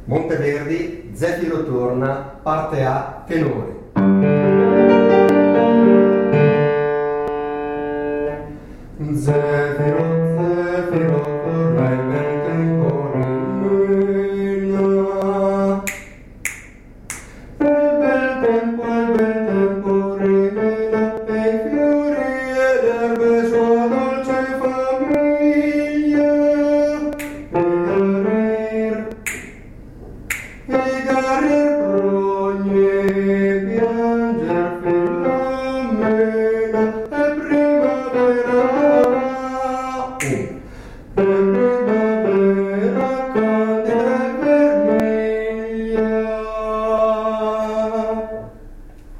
Monteverdi, Zefiro torna, parte A, tenore. Zefiro, Zefiro, corre bel tempo rimena. Il bel tempo rimena, e i fiori e l'erbe sua dolce famiglia. E garir progne pianger filamme.